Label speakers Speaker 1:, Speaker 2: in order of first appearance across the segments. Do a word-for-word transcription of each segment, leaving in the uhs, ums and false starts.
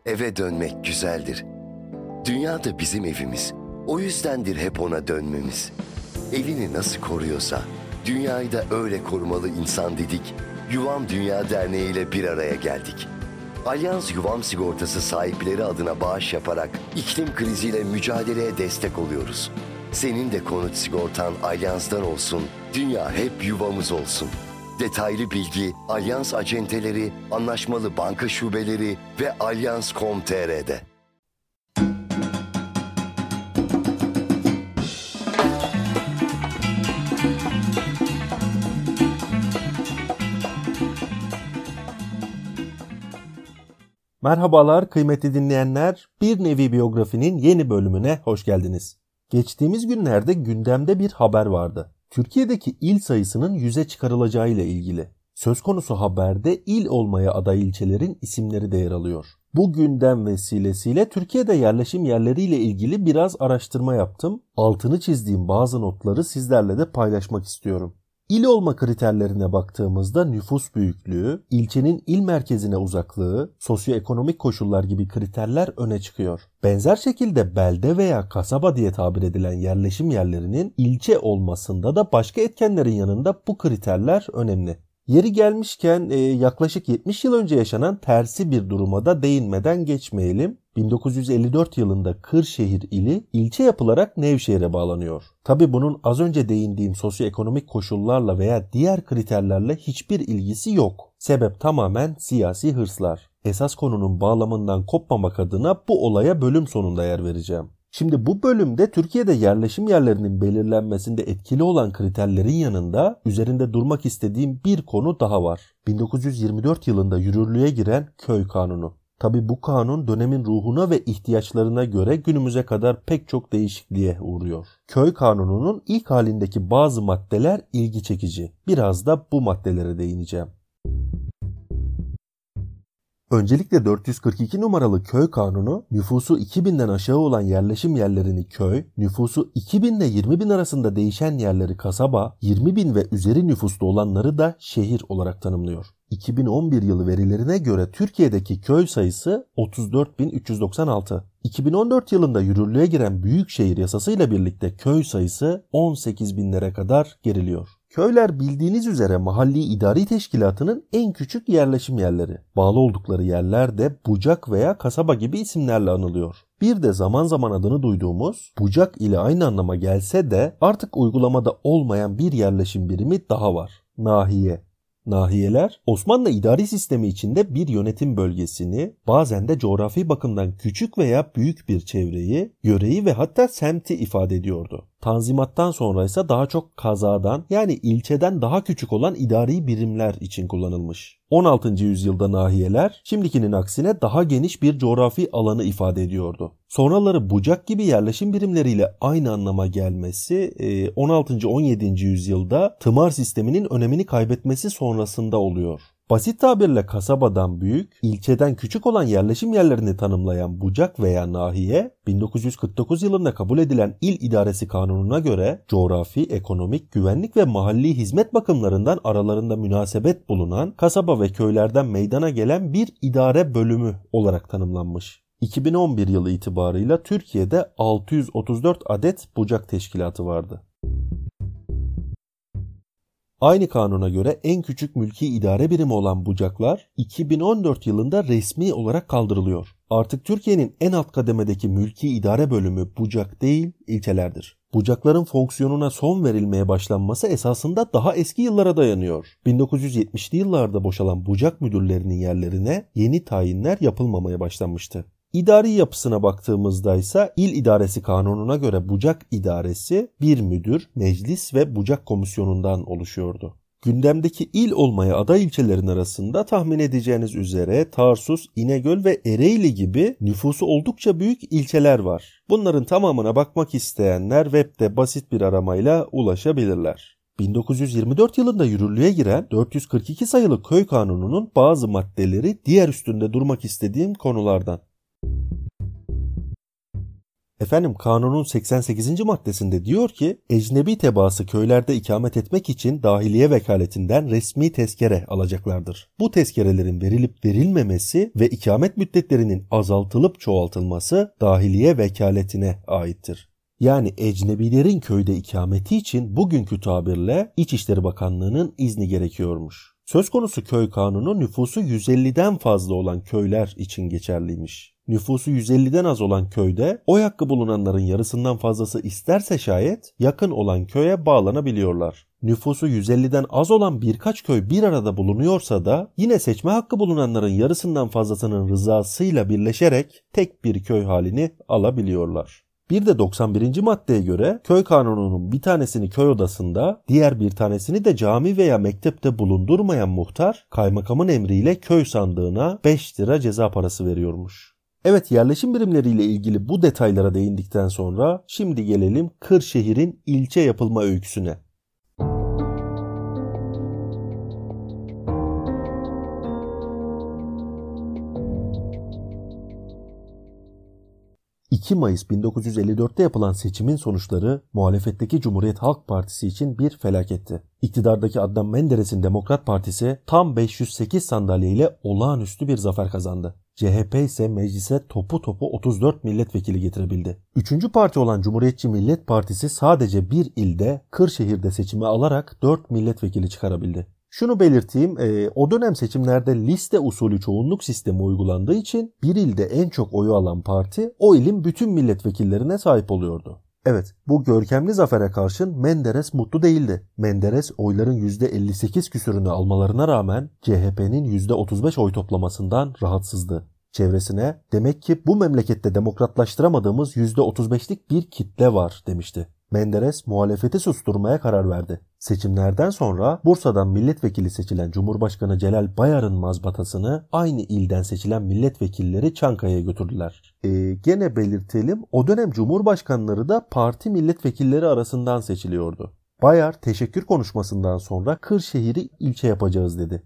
Speaker 1: Eve dönmek güzeldir. Dünya da bizim evimiz. O yüzdendir hep ona dönmemiz. Evini nasıl koruyorsa, dünyayı da öyle korumalı insan dedik. Yuvam Dünya Derneği ile bir araya geldik. Alyans Yuvam Sigortası sahipleri adına bağış yaparak iklim kriziyle mücadeleye destek oluyoruz. Senin de konut sigortan Alyans'tan olsun, dünya hep yuvamız olsun. Detaylı bilgi Alyans acenteleri, anlaşmalı banka şubeleri ve alyans nokta com nokta tr'de.
Speaker 2: Merhabalar kıymetli dinleyenler, Bir Nevi Biyografinin yeni bölümüne hoş geldiniz. Geçtiğimiz günlerde gündemde bir haber vardı. Türkiye'deki il sayısının yüze çıkarılacağı ile ilgili. Söz konusu haberde il olmaya aday ilçelerin isimleri de yer alıyor. Bu gündem vesilesiyle Türkiye'de yerleşim yerleriyle ilgili biraz araştırma yaptım. Altını çizdiğim bazı notları sizlerle de paylaşmak istiyorum. İl olma kriterlerine baktığımızda nüfus büyüklüğü, ilçenin il merkezine uzaklığı, sosyoekonomik koşullar gibi kriterler öne çıkıyor. Benzer şekilde belde veya kasaba diye tabir edilen yerleşim yerlerinin ilçe olmasında da başka etkenlerin yanında bu kriterler önemli. Yeri gelmişken e, yaklaşık yetmiş yıl önce yaşanan tersi bir duruma da değinmeden geçmeyelim. bin dokuz yüz elli dört yılında Kırşehir ili ilçe yapılarak Nevşehir'e bağlanıyor. Tabi bunun az önce değindiğim sosyoekonomik koşullarla veya diğer kriterlerle hiçbir ilgisi yok. Sebep tamamen siyasi hırslar. Esas konunun bağlamından kopmamak adına bu olaya bölüm sonunda yer vereceğim. Şimdi bu bölümde Türkiye'de yerleşim yerlerinin belirlenmesinde etkili olan kriterlerin yanında üzerinde durmak istediğim bir konu daha var. bin dokuz yüz yirmi dört yılında yürürlüğe giren Köy Kanunu. Tabi bu kanun dönemin ruhuna ve ihtiyaçlarına göre günümüze kadar pek çok değişikliğe uğruyor. Köy Kanunu'nun ilk halindeki bazı maddeler ilgi çekici. Biraz da bu maddelere değineceğim. Öncelikle dört yüz kırk iki numaralı Köy Kanunu, nüfusu iki binden aşağı olan yerleşim yerlerini köy, nüfusu iki bin ile yirmi bin arasında değişen yerleri kasaba, yirmi bin ve üzeri nüfuslu olanları da şehir olarak tanımlıyor. iki bin on bir yılı verilerine göre Türkiye'deki köy sayısı otuz dört bin üç yüz doksan altı. iki bin on dört yılında yürürlüğe giren Büyükşehir Yasası'yla birlikte köy sayısı on sekiz binlere kadar geriliyor. Köyler bildiğiniz üzere mahalli idari teşkilatının en küçük yerleşim yerleri. Bağlı oldukları yerler de bucak veya kasaba gibi isimlerle anılıyor. Bir de zaman zaman adını duyduğumuz bucak ile aynı anlama gelse de artık uygulamada olmayan bir yerleşim birimi daha var. Nahiye. Nahiyeler, Osmanlı idari sistemi içinde bir yönetim bölgesini, bazen de coğrafi bakımdan küçük veya büyük bir çevreyi, yöreyi ve hatta semti ifade ediyordu. Tanzimattan sonra ise daha çok kazadan yani ilçeden daha küçük olan idari birimler için kullanılmış. on altıncı yüzyılda nahiyeler şimdikinin aksine daha geniş bir coğrafi alanı ifade ediyordu. Sonraları bucak gibi yerleşim birimleriyle aynı anlama gelmesi on altıncı on yedinci yüzyılda tımar sisteminin önemini kaybetmesi sonrasında oluyor. Basit tabirle kasabadan büyük, ilçeden küçük olan yerleşim yerlerini tanımlayan bucak veya nahiye, bin dokuz yüz kırk dokuz yılında kabul edilen İl İdaresi Kanunu'na göre coğrafi, ekonomik, güvenlik ve mahalli hizmet bakımlarından aralarında münasebet bulunan kasaba ve köylerden meydana gelen bir idare bölümü olarak tanımlanmış. iki bin on bir yılı itibarıyla Türkiye'de altı yüz otuz dört adet bucak teşkilatı vardı. Aynı kanuna göre en küçük mülki idare birimi olan bucaklar iki bin on dört yılında resmi olarak kaldırılıyor. Artık Türkiye'nin en alt kademedeki mülki idare bölümü bucak değil, ilçelerdir. Bucakların fonksiyonuna son verilmeye başlanması esasında daha eski yıllara dayanıyor. bin dokuz yüz yetmişli yıllarda boşalan bucak müdürlerinin yerlerine yeni tayinler yapılmamaya başlanmıştı. İdari yapısına baktığımızda ise İl İdaresi Kanunu'na göre bucak idaresi bir müdür, meclis ve bucak komisyonundan oluşuyordu. Gündemdeki il olmaya aday ilçelerin arasında tahmin edeceğiniz üzere Tarsus, İnegöl ve Ereğli gibi nüfusu oldukça büyük ilçeler var. Bunların tamamına bakmak isteyenler webde basit bir aramayla ulaşabilirler. bin dokuz yüz yirmi dört yılında yürürlüğe giren dört yüz kırk iki sayılı Köy Kanunu'nun bazı maddeleri diğer üstünde durmak istediğim konulardan. Efendim kanunun seksen sekizinci maddesinde diyor ki ecnebi tebaası köylerde ikamet etmek için dahiliye vekaletinden resmi tezkere alacaklardır. Bu tezkerelerin verilip verilmemesi ve ikamet müddetlerinin azaltılıp çoğaltılması dahiliye vekaletine aittir. Yani ecnebilerin köyde ikameti için bugünkü tabirle İçişleri Bakanlığı'nın izni gerekiyormuş. Söz konusu köy kanunu nüfusu yüz elliden fazla olan köyler için geçerliymiş. Nüfusu yüz elliden az olan köyde oy hakkı bulunanların yarısından fazlası isterse şayet yakın olan köye bağlanabiliyorlar. Nüfusu yüz elliden az olan birkaç köy bir arada bulunuyorsa da yine seçme hakkı bulunanların yarısından fazlasının rızasıyla birleşerek tek bir köy halini alabiliyorlar. Bir de doksan birinci maddeye göre köy kanununun bir tanesini köy odasında, diğer bir tanesini de cami veya mektepte bulundurmayan muhtar, kaymakamın emriyle köy sandığına beş lira ceza parası veriyormuş. Evet, yerleşim birimleriyle ilgili bu detaylara değindikten sonra şimdi gelelim Kırşehir'in ilçe yapılma öyküsüne. iki Mayıs bin dokuz yüz elli dörtte yapılan seçimin sonuçları muhalefetteki Cumhuriyet Halk Partisi için bir felaketti. İktidardaki Adnan Menderes'in Demokrat Partisi tam beş yüz sekiz sandalye ile olağanüstü bir zafer kazandı. C H P ise meclise topu topu otuz dört milletvekili getirebildi. Üçüncü parti olan Cumhuriyetçi Millet Partisi sadece bir ilde, Kırşehir'de seçimi alarak dört milletvekili çıkarabildi. Şunu belirteyim, e, o dönem seçimlerde liste usulü çoğunluk sistemi uygulandığı için bir ilde en çok oyu alan parti o ilin bütün milletvekillerine sahip oluyordu. Evet, bu görkemli zafere karşın Menderes mutlu değildi. Menderes oyların yüzde elli sekiz küsürünü almalarına rağmen C H P'nin yüzde otuz beş oy toplamasından rahatsızdı. Çevresine demek ki bu memlekette demokratlaştıramadığımız yüzde otuz beşlik bir kitle var demişti. Menderes muhalefeti susturmaya karar verdi. Seçimlerden sonra Bursa'dan milletvekili seçilen Cumhurbaşkanı Celal Bayar'ın mazbatasını aynı ilden seçilen milletvekilleri Çankaya'ya götürdüler. Ee, gene belirtelim, o dönem Cumhurbaşkanları da parti milletvekilleri arasından seçiliyordu. Bayar teşekkür konuşmasından sonra Kırşehir'i ilçe yapacağız dedi.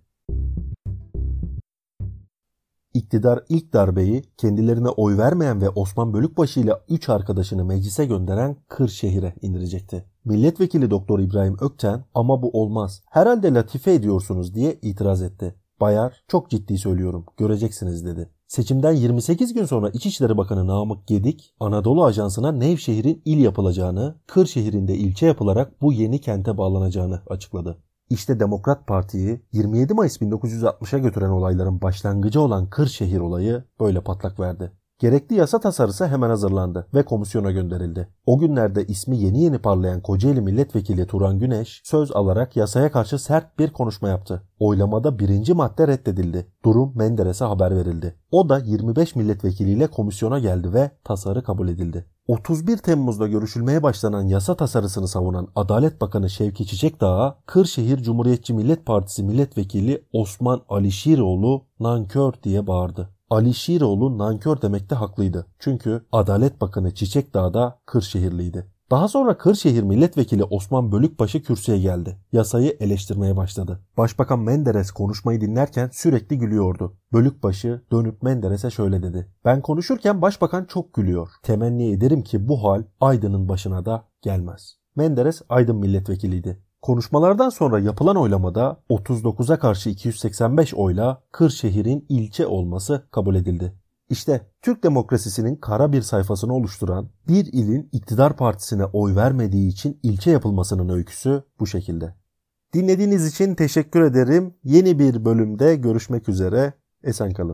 Speaker 2: İktidar ilk darbeyi kendilerine oy vermeyen ve Osman Bölükbaşı ile üç arkadaşını meclise gönderen Kırşehir'e indirecekti. Milletvekili Doktor İbrahim Ökten ama bu olmaz, herhalde latife ediyorsunuz diye itiraz etti. Bayar çok ciddi söylüyorum, göreceksiniz dedi. Seçimden yirmi sekiz gün sonra İçişleri Bakanı Namık Gedik Anadolu Ajansı'na Nevşehir'in il yapılacağını, Kırşehir'in de ilçe yapılarak bu yeni kente bağlanacağını açıkladı. İşte Demokrat Parti'yi yirmi yedi Mayıs bin dokuz yüz altmışa götüren olayların başlangıcı olan Kırşehir olayı böyle patlak verdi. Gerekli yasa tasarısı hemen hazırlandı ve komisyona gönderildi. O günlerde ismi yeni yeni parlayan Kocaeli Milletvekili Turan Güneş söz alarak yasaya karşı sert bir konuşma yaptı. Oylamada birinci madde reddedildi. Durum Menderes'e haber verildi. O da yirmi beş milletvekiliyle komisyona geldi ve tasarı kabul edildi. otuz bir Temmuz'da görüşülmeye başlanan yasa tasarısını savunan Adalet Bakanı Şevki Çiçekdağ'a Kırşehir Cumhuriyetçi Millet Partisi Milletvekili Osman Alişiroğlu nankör diye bağırdı. Alişiroğlu nankör demekte haklıydı. Çünkü Adalet Bakanı Çiçekdağ da Kırşehirliydi. Daha sonra Kırşehir Milletvekili Osman Bölükbaşı kürsüye geldi. Yasayı eleştirmeye başladı. Başbakan Menderes konuşmayı dinlerken sürekli gülüyordu. Bölükbaşı dönüp Menderes'e şöyle dedi. Ben konuşurken başbakan çok gülüyor. Temenni ederim ki bu hal Aydın'ın başına da gelmez. Menderes Aydın milletvekiliydi. Konuşmalardan sonra yapılan oylamada otuz dokuza karşı iki yüz seksen beş oyla Kırşehir'in ilçe olması kabul edildi. İşte Türk demokrasisinin kara bir sayfasını oluşturan bir ilin iktidar partisine oy vermediği için ilçe yapılmasının öyküsü bu şekilde. Dinlediğiniz için teşekkür ederim. Yeni bir bölümde görüşmek üzere. Esen kalın.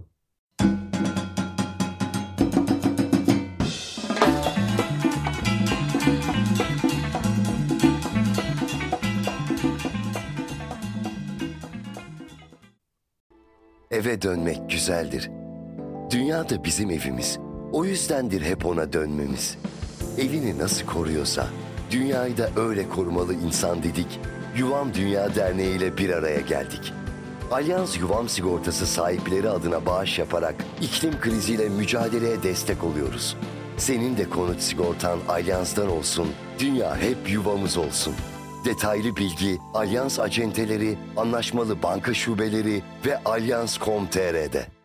Speaker 1: Eve dönmek güzeldir. Dünya da bizim evimiz. O yüzdendir hep ona dönmemiz. Evini nasıl koruyorsa, dünyayı da öyle korumalı insan dedik. Yuvam Dünya Derneği ile bir araya geldik. Alyans Yuvam Sigortası sahipleri adına bağış yaparak iklim kriziyle mücadeleye destek oluyoruz. Senin de konut sigortan Alyans'tan olsun, dünya hep yuvamız olsun. Detaylı bilgi Alyans acenteleri, anlaşmalı banka şubeleri ve alyans nokta com nokta tr'de.